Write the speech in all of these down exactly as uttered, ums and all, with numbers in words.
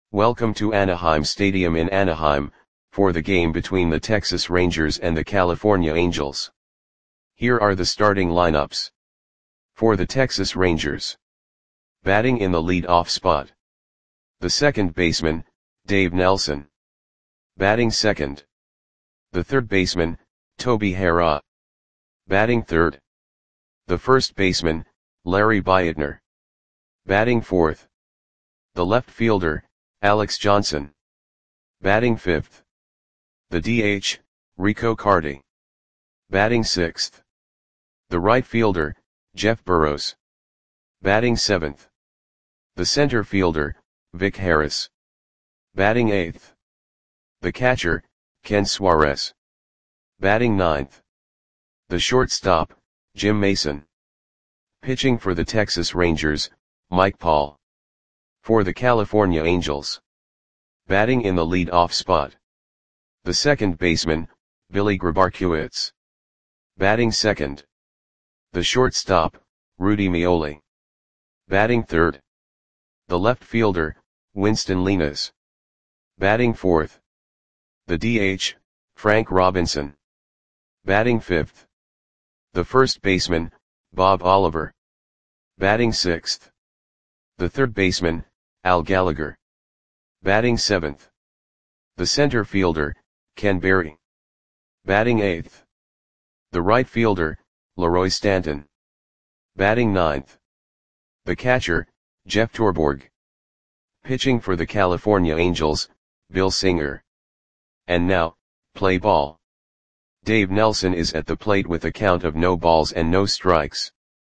Welcome to Anaheim Stadium in Anaheim, for the game between the Texas Rangers and the California Angels. Here are the starting lineups. For the Texas Rangers. Batting in the lead-off spot. The second baseman, Dave Nelson. Batting second. The third baseman, Toby Harrah. Batting third. The first baseman, Larry Beitner. Batting fourth. The left fielder, Alex Johnson. Batting fifth. The D H, Rico Carty. Batting sixth. The right fielder, Jeff Burroughs. Batting seventh. The center fielder, Vic Harris. Batting eighth. The catcher, Ken Suarez. Batting ninth. The shortstop, Jim Mason. Pitching for the Texas Rangers, Mike Paul. For the California Angels. Batting in the lead-off spot. The second baseman, Billy Grabarkewitz. Batting second. The shortstop, Rudy Meoli. Batting third. The left fielder, Winston Linares. Batting fourth. The D H, Frank Robinson. Batting fifth. The first baseman, Bob Oliver. Batting sixth. The third baseman, Al Gallagher. Batting seventh. The center fielder, Ken Berry. Batting eighth. The right fielder, Leroy Stanton. Batting ninth. The catcher, Jeff Torborg. Pitching for the California Angels, Bill Singer. And now, play ball. Dave Nelson is at the plate with a count of no balls and no strikes.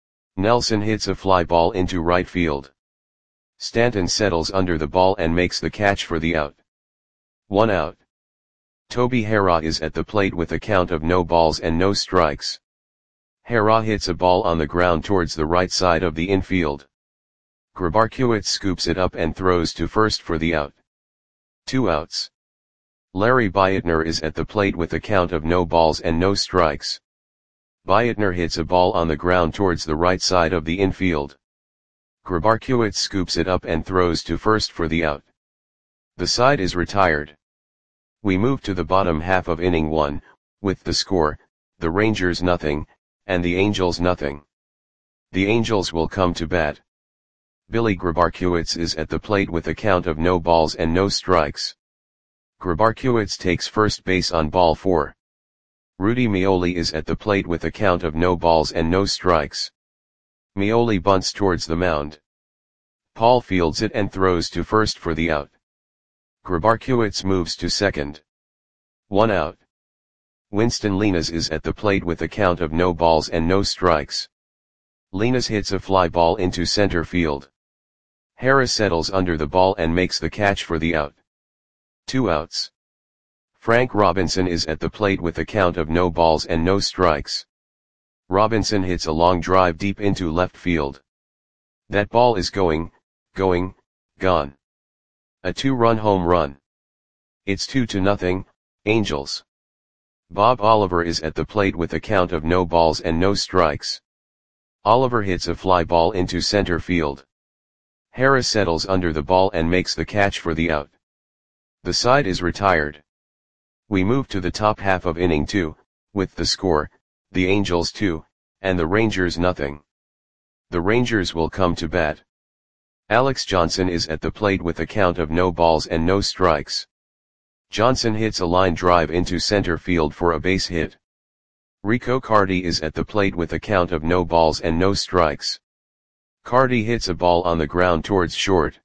Nelson hits a fly ball into right field. Stanton settles under the ball and makes the catch for the out. One out. Toby Harrah is at the plate with a count of no balls and no strikes. Harrah hits a ball on the ground towards the right side of the infield. Grabarkewitz scoops it up and throws to first for the out. Two outs. Larry Beitner is at the plate with a count of no balls and no strikes. Beitner hits a ball on the ground towards the right side of the infield. Grabarkewitz scoops it up and throws to first for the out. The side is retired. We move to the bottom half of inning one, with the score, the Rangers nothing, and the Angels nothing. The Angels will come to bat. Billy Grabarkewitz is at the plate with a count of no balls and no strikes. Grabarkewitz takes first base on ball four. Rudy Meoli is at the plate with a count of no balls and no strikes. Meoli bunts towards the mound. Paul fields it and throws to first for the out. Grabarkewitz moves to second. One out. Winston Linares is at the plate with a count of no balls and no strikes. Linares hits a fly ball into center field. Harris settles under the ball and makes the catch for the out. Two outs. Frank Robinson is at the plate with a count of no balls and no strikes. Robinson hits a long drive deep into left field. That ball is going, going, gone. A two-run home run. It's two to nothing, Angels. Bob Oliver is at the plate with a count of no balls and no strikes. Oliver hits a fly ball into center field. Harris settles under the ball and makes the catch for the out. The side is retired. We move to the top half of inning two, with the score, the Angels two, and the Rangers nothing. The Rangers will come to bat. Alex Johnson is at the plate with a count of no balls and no strikes. Johnson hits a line drive into center field for a base hit. Rico Carty is at the plate with a count of no balls and no strikes. Carty hits a ball on the ground towards short.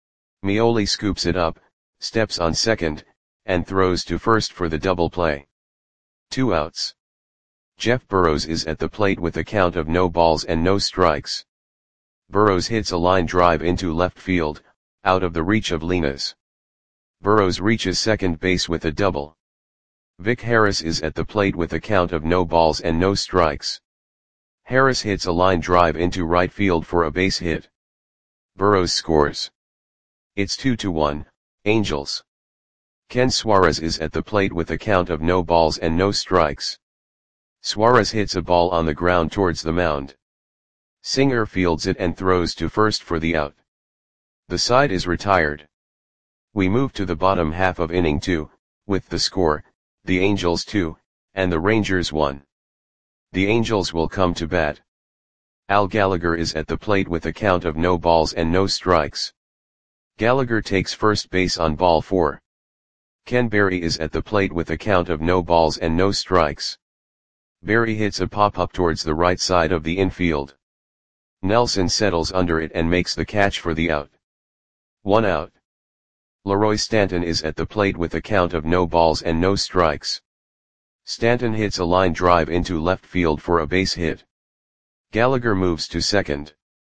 Meoli scoops it up, steps on second, and throws to first for the double play. Two outs. Jeff Burroughs is at the plate with a count of no balls and no strikes. Burroughs hits a line drive into left field, out of the reach of Linares. Burroughs reaches second base with a double. Vic Harris is at the plate with a count of no balls and no strikes. Harris hits a line drive into right field for a base hit. Burroughs scores. It's two to one, Angels. Ken Suarez is at the plate with a count of no balls and no strikes. Suarez hits a ball on the ground towards the mound. Singer fields it and throws to first for the out. The side is retired. We move to the bottom half of inning two, with the score, the Angels two, and the Rangers one. The Angels will come to bat. Al Gallagher is at the plate with a count of no balls and no strikes. Gallagher takes first base on ball four. Ken Berry is at the plate with a count of no balls and no strikes. Berry hits a pop-up towards the right side of the infield. Nelson settles under it and makes the catch for the out. One out. Leroy Stanton is at the plate with a count of no balls and no strikes. Stanton hits a line drive into left field for a base hit. Gallagher moves to second.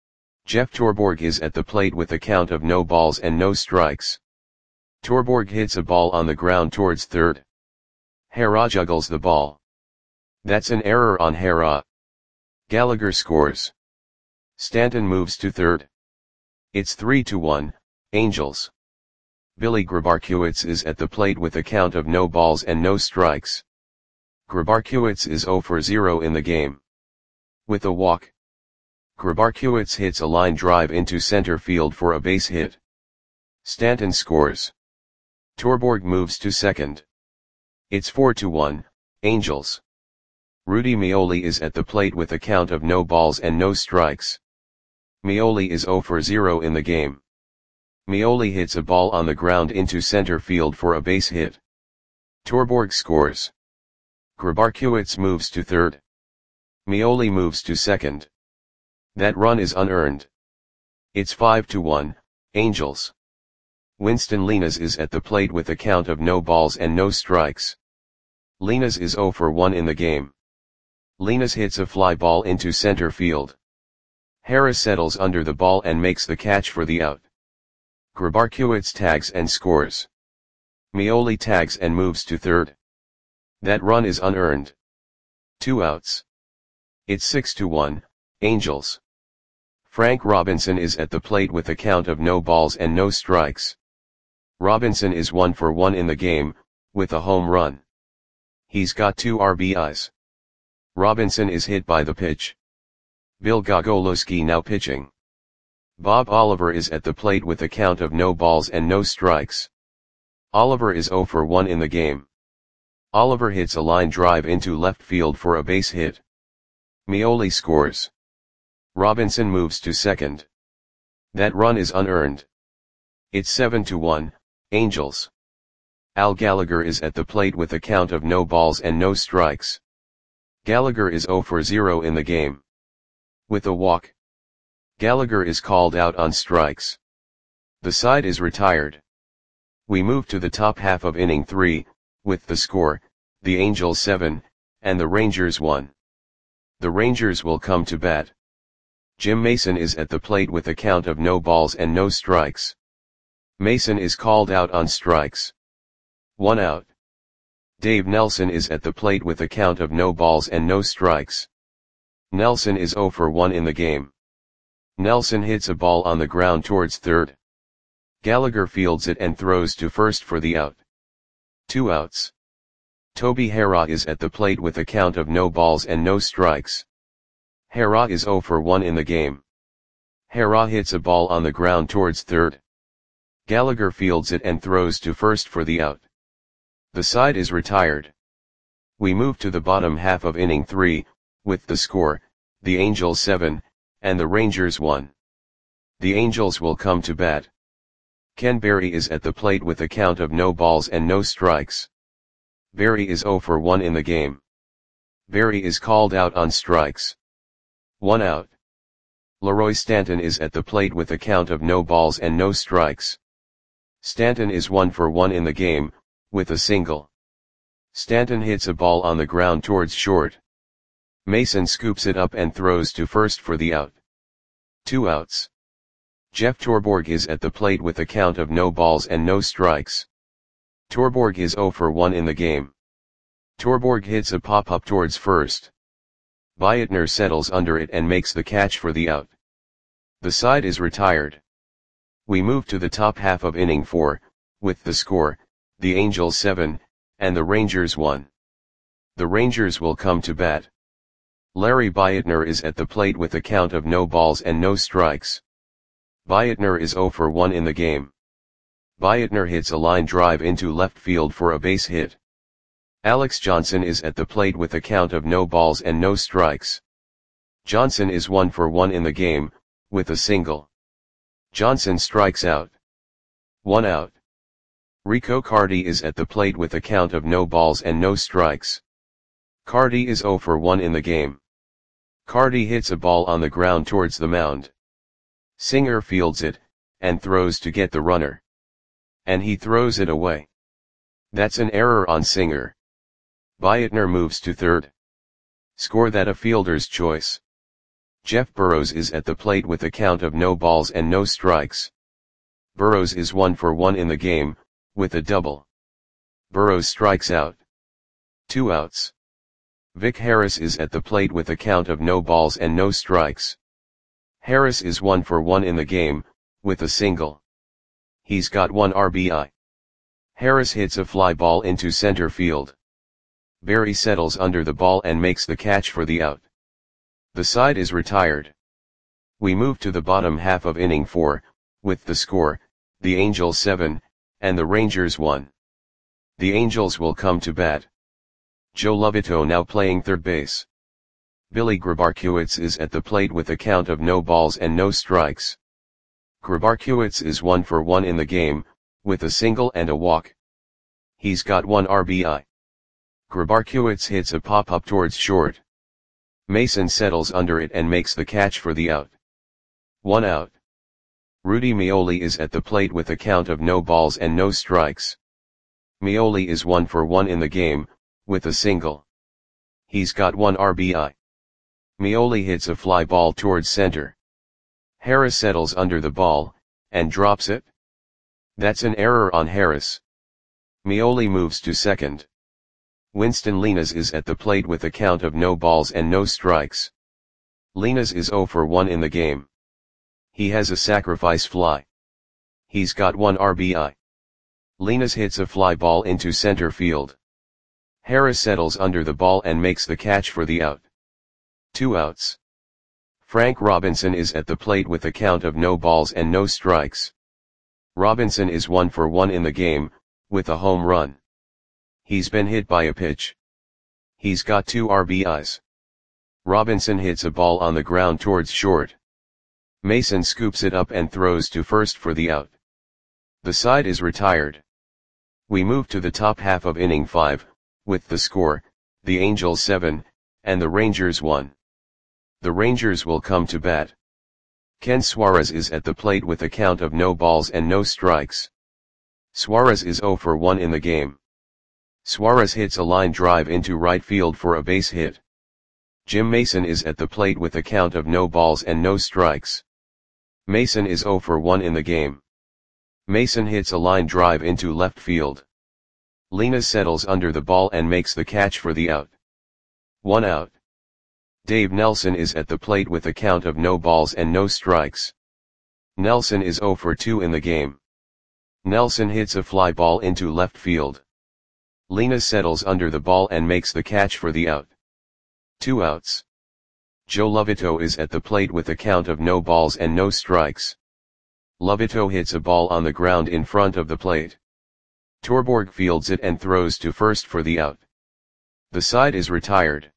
Jeff Torborg is at the plate with a count of no balls and no strikes. Torborg hits a ball on the ground towards third. Hara juggles the ball. That's an error on Hara. Gallagher scores. Stanton moves to third. It's three to one, Angels. Billy Grabarkewitz is at the plate with a count of no balls and no strikes. Grabarkewitz is zero for zero in the game. With a walk, Grabarkewitz hits a line drive into center field for a base hit. Stanton scores. Torborg moves to second. It's four to one, Angels. Rudy Meoli is at the plate with a count of no balls and no strikes. Meoli is zero for zero in the game. Meoli hits a ball on the ground into center field for a base hit. Torborg scores. Grabarkewitz moves to third. Meoli moves to second. That run is unearned. It's five to one, Angels. Winston Linares is at the plate with a count of no balls and no strikes. Linares is zero for one in the game. Linares hits a fly ball into center field. Harris settles under the ball and makes the catch for the out. Grabarkewitz tags and scores. Meoli tags and moves to third. That run is unearned. Two outs. It's six to one, Angels. Frank Robinson is at the plate with a count of no balls and no strikes. Robinson is one for one in the game, with a home run. He's got two R B Is. Robinson is hit by the pitch. Bill Gogolowski now pitching. Bob Oliver is at the plate with a count of no balls and no strikes. Oliver is zero for one in the game. Oliver hits a line drive into left field for a base hit. Meoli scores. Robinson moves to second. That run is unearned. It's seven to one, Angels. Al Gallagher is at the plate with a count of no balls and no strikes. Gallagher is zero for zero in the game. With a walk, Gallagher is called out on strikes. The side is retired. We move to the top half of inning three, with the score, the Angels seven, and the Rangers one. The Rangers will come to bat. Jim Mason is at the plate with a count of no balls and no strikes. Mason is called out on strikes. One out. Dave Nelson is at the plate with a count of no balls and no strikes. Nelson is zero for one in the game. Nelson hits a ball on the ground towards third. Gallagher fields it and throws to first for the out. Two outs. Toby Hara is at the plate with a count of no balls and no strikes. Hara is zero for one in the game. Hara hits a ball on the ground towards third. Gallagher fields it and throws to first for the out. The side is retired. We move to the bottom half of inning three, with the score, the Angels seven, and the Rangers one. The Angels will come to bat. Ken Berry is at the plate with a count of no balls and no strikes. Berry is zero for one in the game. Berry is called out on strikes. One out. Leroy Stanton is at the plate with a count of no balls and no strikes. Stanton is one for one in the game, with a single. Stanton hits a ball on the ground towards short. Mason scoops it up and throws to first for the out. Two outs. Jeff Torborg is at the plate with a count of no balls and no strikes. Torborg is zero for one in the game. Torborg hits a pop-up towards first. Beitner settles under it and makes the catch for the out. The side is retired. We move to the top half of inning four, with the score, the Angels seven, and the Rangers one. The Rangers will come to bat. Larry Beitner is at the plate with a count of no balls and no strikes. Beitner is zero for one in the game. Beitner hits a line drive into left field for a base hit. Alex Johnson is at the plate with a count of no balls and no strikes. Johnson is one for one in the game, with a single. Johnson strikes out. One out. Rico Carty is at the plate with a count of no balls and no strikes. Carty is zero for one in the game. Carty hits a ball on the ground towards the mound. Singer fields it, and throws to get the runner. And he throws it away. That's an error on Singer. Beitner moves to third. Score that a fielder's choice. Jeff Burrows is at the plate with a count of no balls and no strikes. Burrows is one for one in the game, with a double. Burrows strikes out. Two outs. Vic Harris is at the plate with a count of no balls and no strikes. Harris is one for one in the game, with a single. He's got one R B I. Harris hits a fly ball into center field. Berry settles under the ball and makes the catch for the out. The side is retired. We move to the bottom half of inning four, with the score, the Angels seven, and the Rangers one. The Angels will come to bat. Joe Lovito now playing third base. Billy Grabarkiewicz is at the plate with a count of no balls and no strikes. Grabarkiewicz is one for one in the game, with a single and a walk. He's got one R B I. Grabarkiewicz hits a pop-up towards short. Mason settles under it and makes the catch for the out. One out. Rudy Meoli is at the plate with a count of no balls and no strikes. Meoli is one for one in the game, with a single. He's got one R B I. Meoli hits a fly ball towards center. Harris settles under the ball, and drops it. That's an error on Harris. Meoli moves to second. Winston Linares is at the plate with a count of no balls and no strikes. Linares is zero for one in the game. He has a sacrifice fly. He's got one R B I. Linares hits a fly ball into center field. Harris settles under the ball and makes the catch for the out. Two outs. Frank Robinson is at the plate with a count of no balls and no strikes. Robinson is one for one in the game, with a home run. He's been hit by a pitch. He's got two R B Is. Robinson hits a ball on the ground towards short. Mason scoops it up and throws to first for the out. The side is retired. We move to the top half of inning five, with the score, the Angels seven, and the Rangers one. The Rangers will come to bat. Ken Suarez is at the plate with a count of no balls and no strikes. Suarez is zero for one in the game. Suarez hits a line drive into right field for a base hit. Jim Mason is at the plate with a count of no balls and no strikes. Mason is zero for one in the game. Mason hits a line drive into left field. Linares settles under the ball and makes the catch for the out. One out. Dave Nelson is at the plate with a count of no balls and no strikes. Nelson is zero for two in the game. Nelson hits a fly ball into left field. Linares settles under the ball and makes the catch for the out. Two outs. Joe Lovito is at the plate with a count of no balls and no strikes. Lovito hits a ball on the ground in front of the plate. Torborg fields it and throws to first for the out. The side is retired.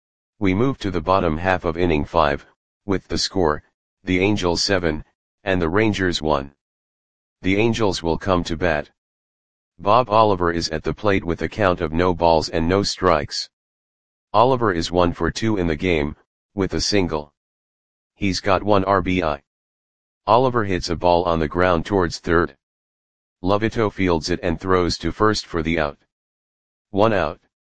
We move to the bottom half of inning five, with the score, the Angels seven, and the Rangers one. The Angels will come to bat. Bob Oliver is at the plate with a count of no balls and no strikes. Oliver is one for two in the game, with a single. He's got one R B I. Oliver hits a ball on the ground towards third. Lovito fields it and throws to first for the out. One out.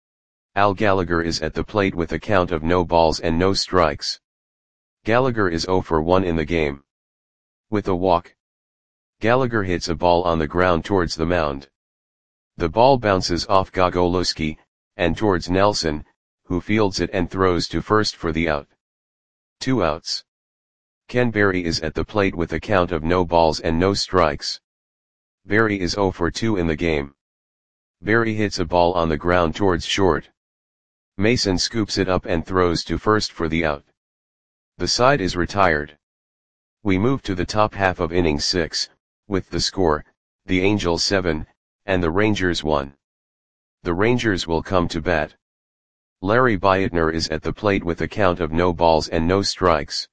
Al Gallagher is at the plate with a count of no balls and no strikes. Gallagher is zero for one in the game. With a walk. Gallagher hits a ball on the ground towards the mound. The ball bounces off Gogolowski, and towards Nelson, who fields it and throws to first for the out. Two outs. Ken Berry is at the plate with a count of no balls and no strikes. Berry is zero for two in the game. Berry hits a ball on the ground towards short. Mason scoops it up and throws to first for the out. The side is retired. We move to the top half of inning six, with the score, the Angels seven, and the Rangers one. The Rangers will come to bat. Larry Beitner is at the plate with a count of no balls and no strikes.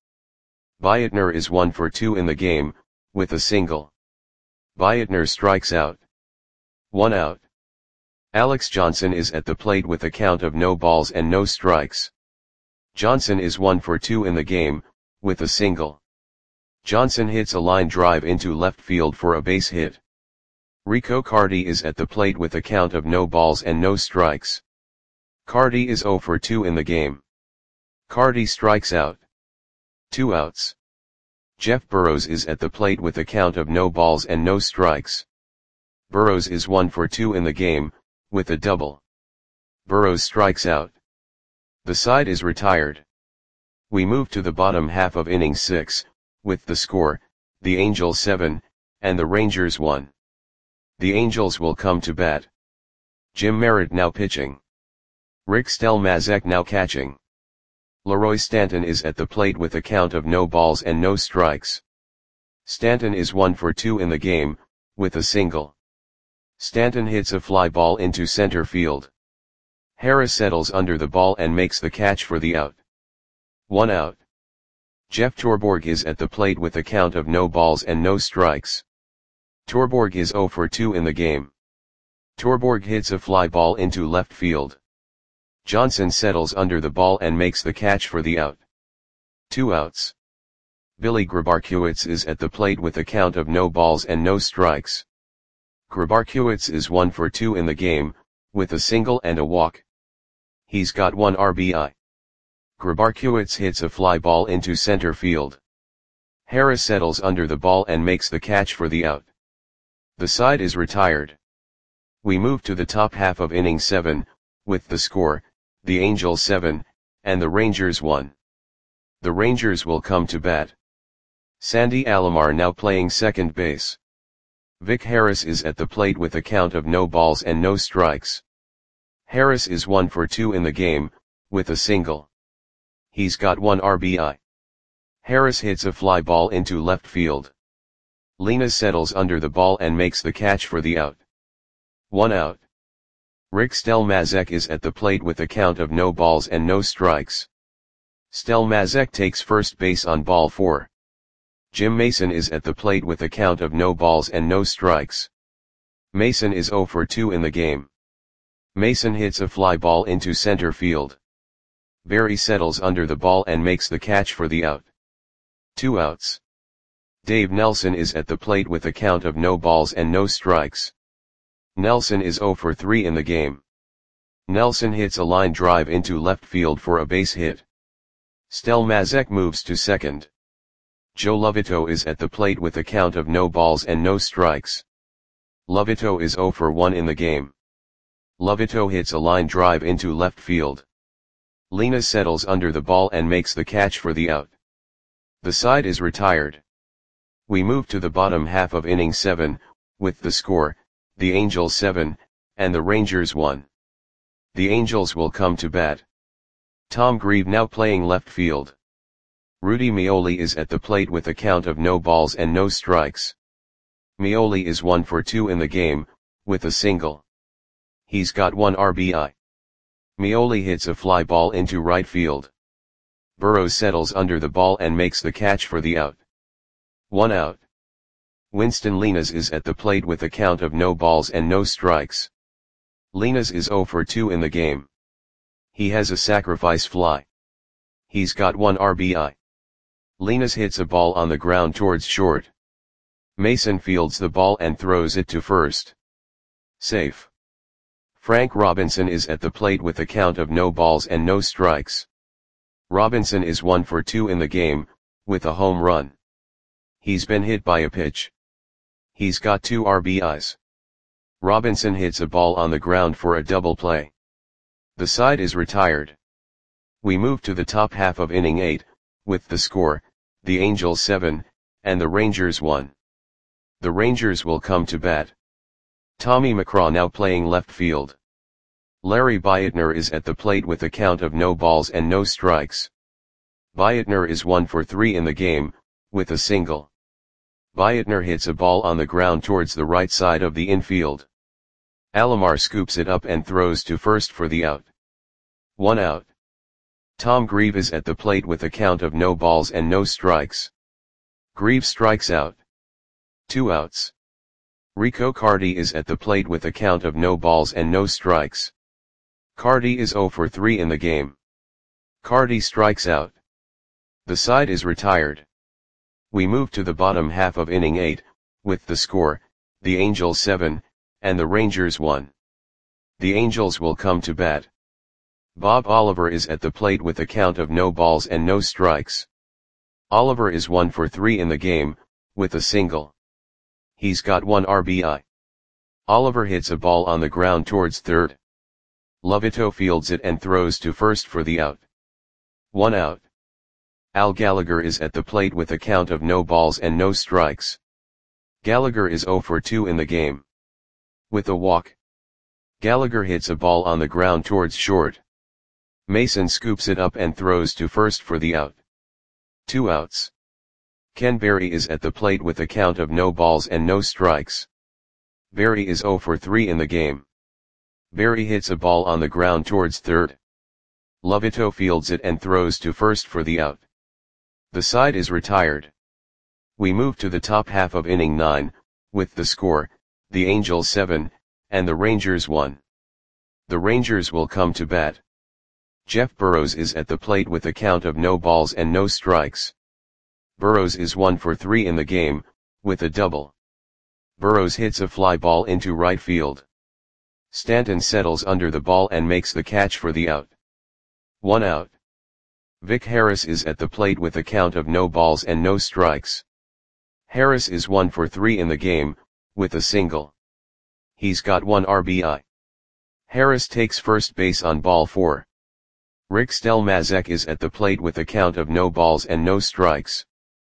Beitner is one for two in the game, with a single. Beitner strikes out. One out. Alex Johnson is at the plate with a count of no balls and no strikes. Johnson is one for two in the game, with a single. Johnson hits a line drive into left field for a base hit. Rico Carty is at the plate with a count of no balls and no strikes. Carty is zero for two in the game. Carty strikes out. Two outs. Jeff Burrows is at the plate with a count of no balls and no strikes. Burrows is one for two in the game, with a double. Burrows strikes out. The side is retired. We move to the bottom half of inning six, with the score, the Angels seven, and the Rangers one. The Angels will come to bat. Jim Merritt now pitching. Rick Stelmazek now catching. Leroy Stanton is at the plate with a count of no balls and no strikes. Stanton is one for two in the game, with a single. Stanton hits a fly ball into center field. Harris settles under the ball and makes the catch for the out. One out. Jeff Torborg is at the plate with a count of no balls and no strikes. Torborg is zero for two in the game. Torborg hits a fly ball into left field. Johnson settles under the ball and makes the catch for the out. Two outs. Billy Grabarkiewicz is at the plate with a count of no balls and no strikes. Grabarkiewicz is one for two in the game, with a single and a walk. He's got one R B I. Grabarkiewicz hits a fly ball into center field. Harris settles under the ball and makes the catch for the out. The side is retired. We move to the top half of inning seven, with the score, the Angels seven, and the Rangers one. The Rangers will come to bat. Sandy Alomar now playing second base. Vic Harris is at the plate with a count of no balls and no strikes. Harris is one for two in the game, with a single. He's got one R B I. Harris hits a fly ball into left field. Lena settles under the ball and makes the catch for the out. One out. Rick Stelmazek is at the plate with a count of no balls and no strikes. Stelmazek takes first base on ball four. Jim Mason is at the plate with a count of no balls and no strikes. Mason is zero for two in the game. Mason hits a fly ball into center field. Barry settles under the ball and makes the catch for the out. Two outs. Dave Nelson is at the plate with a count of no balls and no strikes. Nelson is zero for three in the game. Nelson hits a line drive into left field for a base hit. Stelmazek moves to second. Joe Lovito is at the plate with a count of no balls and no strikes. Lovito is zero for one in the game. Lovito hits a line drive into left field. Lena settles under the ball and makes the catch for the out. The side is retired. We move to the bottom half of inning seven, with the score, the Angels seven, and the Rangers one. The Angels will come to bat. Tom Grieve now playing left field. Rudy Meoli is at the plate with a count of no balls and no strikes. Meoli is one for two in the game, with a single. He's got one R B I. Meoli hits a fly ball into right field. Burrows settles under the ball and makes the catch for the out. One out. Winston Linas is at the plate with a count of no balls and no strikes. Linas is zero for two in the game. He has a sacrifice fly. He's got one R B I. Linas hits a ball on the ground towards short. Mason fields the ball and throws it to first. Safe. Frank Robinson is at the plate with a count of no balls and no strikes. Robinson is one for two in the game, with a home run. He's been hit by a pitch. He's got two R B Is. Robinson hits a ball on the ground for a double play. The side is retired. We move to the top half of inning eight, with the score, the Angels seven, and the Rangers one. The Rangers will come to bat. Tommy McCraw now playing left field. Larry Beitner is at the plate with a count of no balls and no strikes. Beitner is one for three in the game, with a single. Biatner hits a ball on the ground towards the right side of the infield. Alomar scoops it up and throws to first for the out. One out. Tom Grieve is at the plate with a count of no balls and no strikes. Grieve strikes out. Two outs. Rico Carty is at the plate with a count of no balls and no strikes. Carty is zero for three in the game. Carty strikes out. The side is retired. We move to the bottom half of inning eight, with the score, the Angels seven, and the Rangers one. The Angels will come to bat. Bob Oliver is at the plate with a count of no balls and no strikes. Oliver is one for three in the game, with a single. He's got one R B I. Oliver hits a ball on the ground towards third. Lovito fields it and throws to first for the out. One out. Al Gallagher is at the plate with a count of no balls and no strikes. Gallagher is zero for two in the game. With a walk. Gallagher hits a ball on the ground towards short. Mason scoops it up and throws to first for the out. Two outs. Ken Berry is at the plate with a count of no balls and no strikes. Berry is zero for three in the game. Berry hits a ball on the ground towards third. Lovito fields it and throws to first for the out. The side is retired. We move to the top half of inning nine, with the score, the Angels seven, and the Rangers one. The Rangers will come to bat. Jeff Burrows is at the plate with a count of no balls and no strikes. Burrows is one for three in the game, with a double. Burrows hits a fly ball into right field. Stanton settles under the ball and makes the catch for the out. One out. Vic Harris is at the plate with a count of no balls and no strikes. Harris is one for three in the game, with a single. He's got one R B I. Harris takes first base on ball four. Rick Stelmazek is at the plate with a count of no balls and no strikes.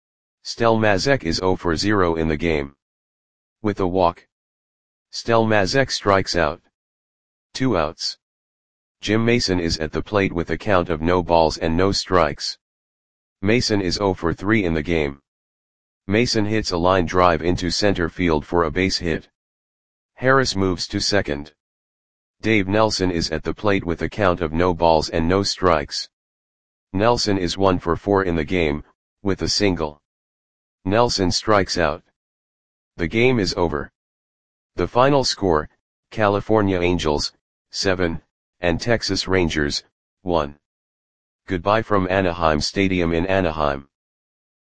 Stelmazek is zero for zero in the game. With a walk. Stelmazek strikes out. Two outs. Jim Mason is at the plate with a count of no balls and no strikes. Mason is zero for three in the game. Mason hits a line drive into center field for a base hit. Harris moves to second. Dave Nelson is at the plate with a count of no balls and no strikes. Nelson is one for four in the game, with a single. Nelson strikes out. The game is over. The final score, California Angels, seven, and Texas Rangers, one. Goodbye from Anaheim Stadium in Anaheim.